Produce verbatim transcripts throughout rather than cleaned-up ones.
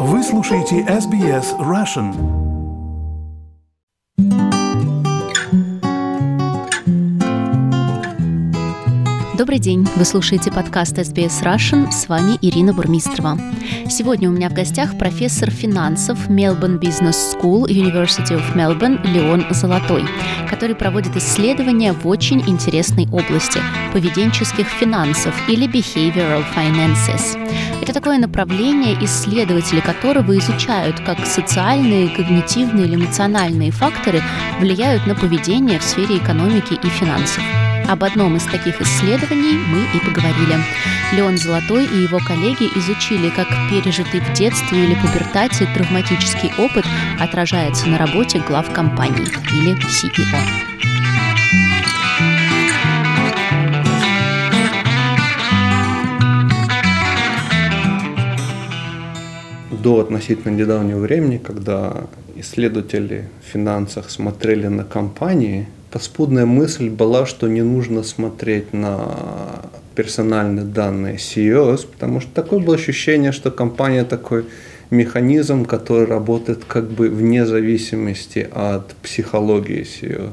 Вы слушаете эс би эс Russian. Добрый день, вы слушаете подкаст эс би эс Russian, с вами Ирина Бурмистрова. Сегодня у меня в гостях профессор финансов Melbourne Business School, University of Melbourne Леон Золотой, который проводит исследования в очень интересной области – поведенческих финансов или behavioral finances. Это такое направление, исследователи которого изучают, как социальные, когнитивные или эмоциональные факторы влияют на поведение в сфере экономики и финансов. Об одном из таких исследований мы и поговорили. Леон Золотой и его коллеги изучили, как пережитый в детстве или пубертате травматический опыт отражается на работе глав компаний или си и о. До относительно недавнего времени, когда исследователи в финансах смотрели на компании, подспудная мысль была, что не нужно смотреть на персональные данные си и о, потому что такое было ощущение, что компания такой механизм, который работает как бы вне зависимости от психологии си и о.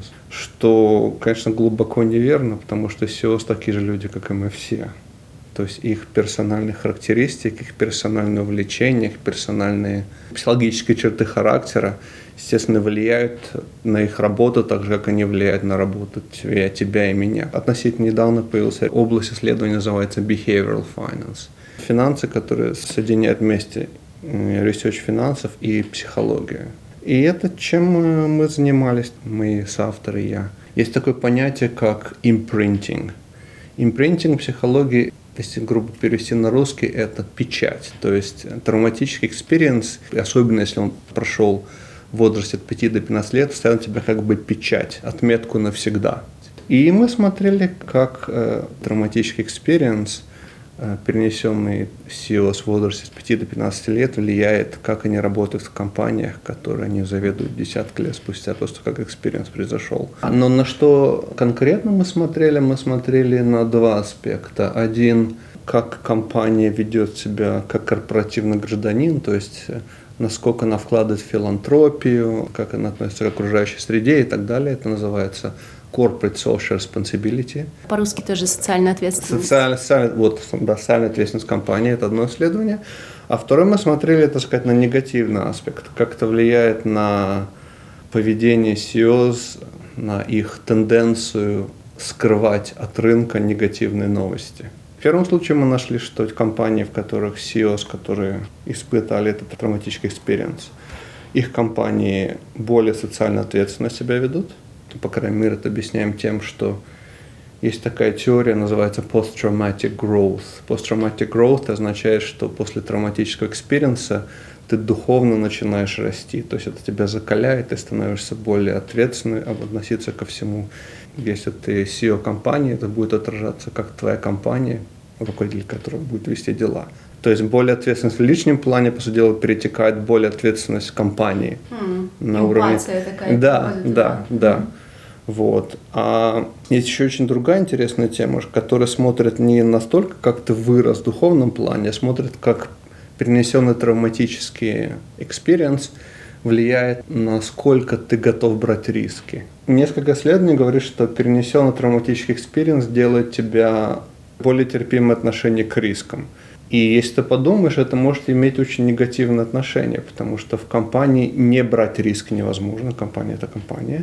Что, конечно, глубоко неверно, потому что си и о такие же люди, как и мы все. То есть их персональные характеристики, их персональные увлечения, их персональные психологические черты характера, естественно, влияют на их работу, так же, как они влияют на работу тебя, тебя и меня. Относительно недавно появилась область исследования, называется behavioral finance. Финансы, которые соединяют вместе research финансов и психологию. И это чем мы занимались, мои соавторы и я. Есть такое понятие, как imprinting. Imprinting в психологии, если грубо перевести на русский, это печать. То есть травматический экспириенс, особенно если он прошел в возрасте от пяти до пятнадцати лет, ставил на тебя как бы печать, отметку навсегда. И мы смотрели, как э, травматический экспириенс, э, перенесенный си и о с возраста с пяти до пятнадцати лет, влияет, как они работают в компаниях, которые они заведуют десятки лет спустя, просто как экспириенс произошел. Но на что конкретно мы смотрели? Мы смотрели на два аспекта. Один, как компания ведет себя как корпоративный гражданин, то есть насколько она вкладывает в филантропию, как она относится к окружающей среде и так далее. Это называется corporate social responsibility. По-русски тоже социальная ответственность. Социальная, социальная, вот, да, социальная ответственность компании – это одно исследование. А второе мы смотрели, так сказать, на негативный аспект, как это влияет на поведение си и о, на их тенденцию скрывать от рынка негативные новости. В первом случае мы нашли, что компании, в которых си и о, которые испытали этот травматический экспириенс, их компании более социально ответственно себя ведут. По крайней мере, это объясняем тем, что есть такая теория, называется post-traumatic growth. Post-traumatic growth означает, что после травматического экспириенса ты духовно начинаешь расти. То есть это тебя закаляет, ты становишься более ответственным, относиться ко всему. Если ты си и о компании, это будет отражаться как твоя компания, руководитель которой будет вести дела. То есть более ответственность в личном плане, по сути дела, перетекает в более ответственность компании. Mm. На уровне... такая. Да, да, да. Mm. Вот. А есть еще очень другая интересная тема, которая смотрит не настолько, как ты вырос в духовном плане, а смотрит, как перенесенный травматический экспириенс влияет, насколько ты готов брать риски. Несколько исследований говорят, что перенесенный травматический экспириенс делает тебя более терпимым отношение к рискам. И если ты подумаешь, это может иметь очень негативное отношение, потому что в компании не брать риск невозможно, компания – это компания,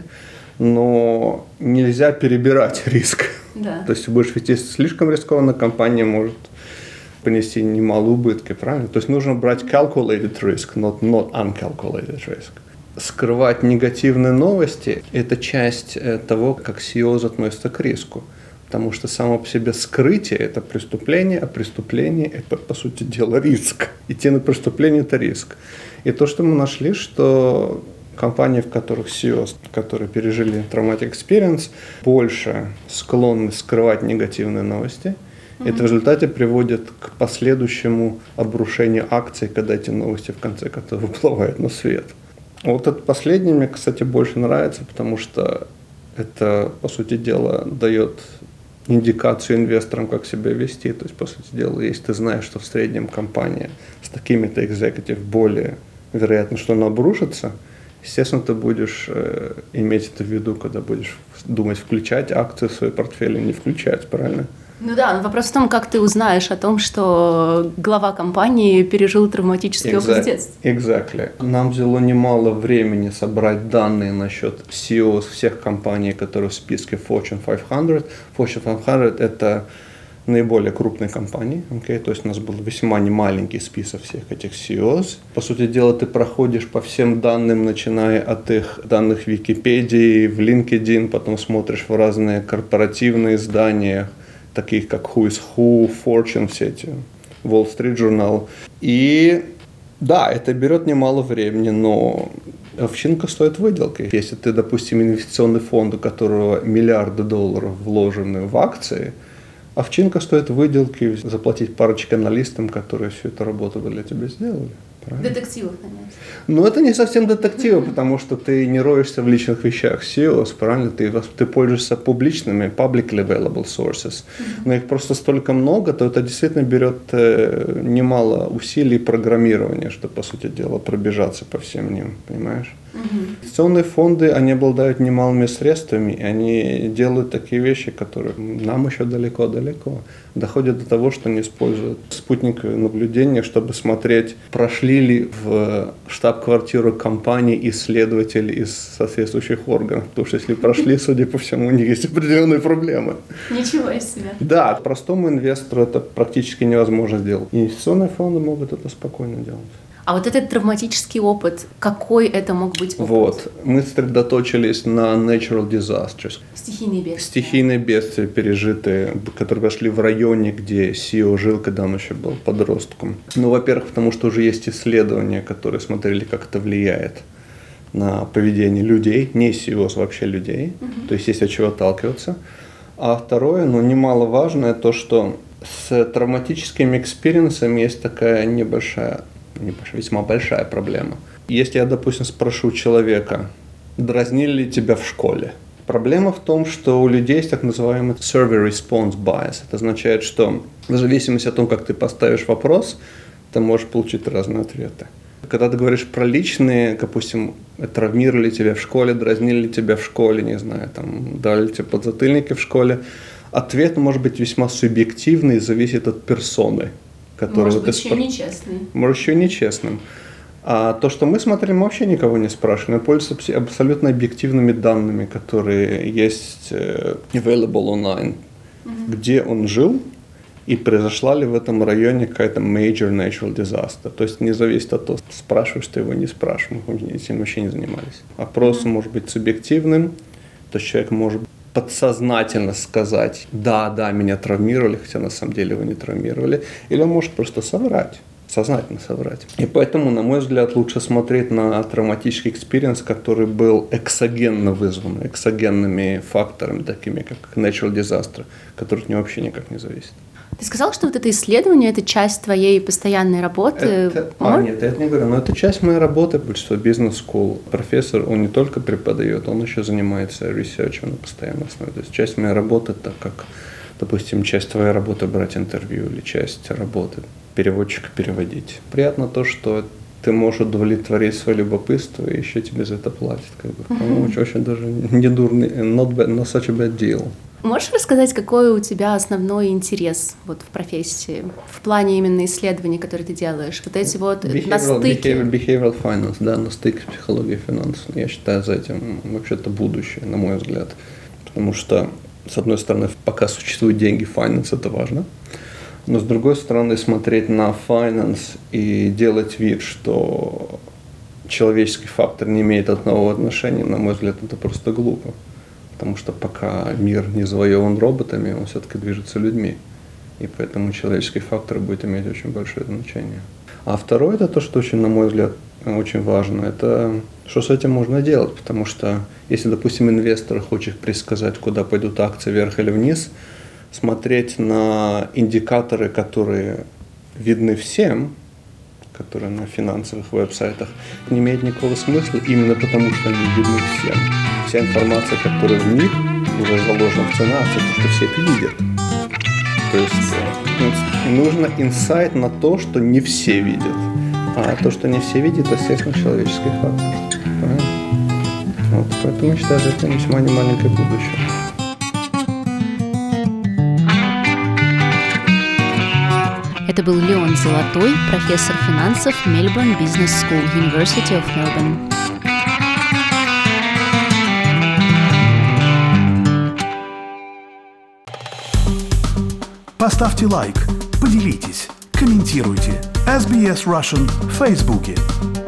но нельзя перебирать риск. Да. То есть, если будешь вести слишком рискованно, компания может понести немалые убытки, правильно? То есть, нужно брать calculated risk, not, not uncalculated risk. Скрывать негативные новости – это часть того, как си и о относится к риску. Потому что само по себе скрытие – это преступление, а преступление – это, по сути дела, риск. Идти на преступление – это риск. И то, что мы нашли, что компании, в которых си и о, которые пережили traumatic experience, больше склонны скрывать негативные новости. Mm-hmm. Это в результате приводит к последующему обрушению акций, когда эти новости в конце концов выплывают на свет. Вот это последнее мне, кстати, больше нравится, потому что это, по сути дела, дает индикацию инвесторам, как себя вести. То есть, по сути дела, если ты знаешь, что в среднем компания с такими-то экзекутив более вероятно, что она обрушится, естественно, ты будешь э, иметь это в виду, когда будешь думать, включать акции в свой портфель или не включать, правильно? Ну да, но вопрос в том, как ты узнаешь о том, что глава компании пережил травматический Exact, опыт в детстве. Exactly. Нам взяло немало времени собрать данные насчет си и о всех компаний, которые в списке Fortune пятьсот. Fortune пятьсот – это наиболее крупные компании, okay? То есть у нас был весьма немаленький список всех этих си и о. По сути дела, ты проходишь по всем данным, начиная от их данных в Википедии, в LinkedIn, потом смотришь в разные корпоративные издания, таких как Who is Who, Fortune, все эти, Wall Street Journal. И да, это берет немало времени, но овчинка стоит выделки. Если ты, допустим, инвестиционный фонд, у которого миллиарды долларов вложены в акции, овчинка стоит выделки, заплатить парочке аналистам, которые всю эту работу для тебя сделали. Правильно? Детективов, конечно. Но это не совсем детективы, потому что ты не роешься в личных вещах си и о, правильно? Ты, ты пользуешься публичными, publicly available sources. Но их просто столько много, то это действительно берет э, немало усилий программирования, чтобы, по сути дела, пробежаться по всем ним, понимаешь? Инвестиционные фонды, они обладают немалыми средствами, и они делают такие вещи, которые нам еще далеко-далеко. Доходят до того, что они используют спутниковые наблюдения, чтобы смотреть, прошли ли в штаб-квартиру компании исследователи из соответствующих органов. Потому что если прошли, судя по всему, у них есть определенные проблемы. Ничего себе. Да, простому инвестору это практически невозможно сделать. Инвестиционные фонды могут это спокойно делать. А вот этот травматический опыт, какой это мог быть опыт? Вот. Мы сосредоточились на natural disasters. Стихийные бедствия. Стихийные бедствия, пережитые, которые пошли в районе, где си и о жил, когда он еще был подростком. Ну, во-первых, потому что уже есть исследования, которые смотрели, как это влияет на поведение людей, не си и о, вообще людей. Uh-huh. То есть есть от чего отталкиваться. А второе, ну, немаловажное, то, что с травматическими экспириенсами есть такая небольшая весьма большая проблема. Если я, допустим, спрошу человека, дразнили ли тебя в школе? Проблема в том, что у людей есть так называемый survey response bias. Это означает, что в зависимости от того, как ты поставишь вопрос, ты можешь получить разные ответы. Когда ты говоришь про личные, допустим, травмировали тебя в школе, дразнили тебя в школе, не знаю, там, дали тебе подзатыльники в школе, ответ может быть весьма субъективный и зависит от персоны. Может быть, еще спро... нечестный. Может, еще нечестным. А то, что мы смотрели, мы вообще никого не спрашиваем. Мы пользуемся абсолютно объективными данными, которые есть available online. Mm-hmm. Где он жил и произошла ли в этом районе какая-то major natural disaster. То есть не зависит от того, спрашиваешь ты его, не спрашиваешь. Мы этим вообще не занимались. Опрос mm-hmm. может быть субъективным. То есть человек может подсознательно сказать, да, да, меня травмировали, хотя на самом деле его не травмировали, или он может просто соврать, сознательно соврать. И поэтому, на мой взгляд, лучше смотреть на травматический экспириенс, который был эксогенно вызван, эксогенными факторами, такими как natural disaster, который от него вообще никак не зависит. Ты сказал, что вот это исследование – это часть твоей постоянной работы? Это, а, нет, я это не говорю, но это часть моей работы, большинство бизнес-скул. Профессор, он не только преподает, он еще занимается ресерчем на постоянной основе. То есть часть моей работы, так как, допустим, часть твоей работы брать интервью или часть работы переводчика переводить. Приятно то, что ты можешь удовлетворить свое любопытство, и еще тебе за это платят. Как бы. Uh-huh. Очень, очень даже не дурный, not, bad, not such a bad deal. Можешь рассказать, какой у тебя основной интерес вот в профессии, в плане именно исследований, которые ты делаешь? Вот эти вот behavioral, на стыке. Behavioral, behavioral finance, да, на стыке психологии и финансов. Я считаю, за этим вообще-то будущее, на мой взгляд. Потому что, с одной стороны, пока существуют деньги, finance это важно. Но с другой стороны, смотреть на finance и делать вид, что человеческий фактор не имеет одного отношения, на мой взгляд, это просто глупо. Потому что пока мир не завоеван роботами, он все-таки движется людьми. И поэтому человеческий фактор будет иметь очень большое значение. А второе, это то, что очень, на мой взгляд, очень важно, это что с этим можно делать. Потому что если, допустим, инвестор хочет предсказать, куда пойдут акции вверх или вниз, смотреть на индикаторы, которые видны всем, которые на финансовых веб-сайтах, не имеет никакого смысла, именно потому что они видны всем. Вся информация, которая в них, уже заложено в цена акций, то, что все это видят. То есть нужно инсайт на то, что не все видят. А то, что не все видят, естественно, человеческий фактор. Правильно? Вот, поэтому я считаю, что это весьма не маленькое будущее. Это был Леон Золотой, профессор финансов Melbourne Business School, University of Melbourne. Поставьте лайк, поделитесь, комментируйте. эс би эс Russian в Фейсбуке.